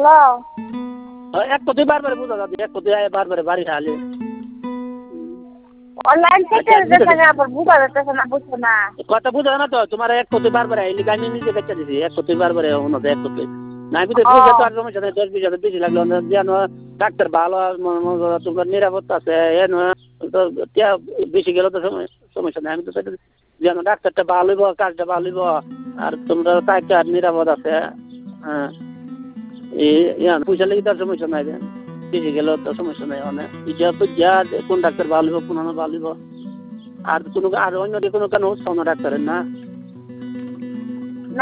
Hello. এক কথায় বারবার বুঝা যাচ্ছে, এক কথায় বারবার বাড়ি হালে অনলাইন থেকে দেখা আবার বুঝা যাচ্ছে না, বুঝছো না কথা বুঝা না তো তোমার এক কথায় বারবার আইলি আমি নিজে বেচা দিছি এক কথায় বারবার ওনাদের এক কথায় না আমি তো বুঝে তো আর সমস্যা নেই 10-20 বেশি লাগলো যেন ডাক্তার ভালো তোমার নিরাপত্তা আছে তো বেশি গেলে তো সমস্যা নেই আমি তো যেন ডাক্তারটা ভালো হইব কাজটা ভালো হইব আর তোমরা টাকা নিরাপদ আছে হ্যাঁ পয়সা লেগে তার সমস্যা নাই বেশি গেলেও তো সমস্যা নাই অনেক যা কোন ডাক্তার ভালো হইব কোন ভালো হইব আর কোনো আর অন্য কোনো কেন উৎসাহ না ডাক্তারের না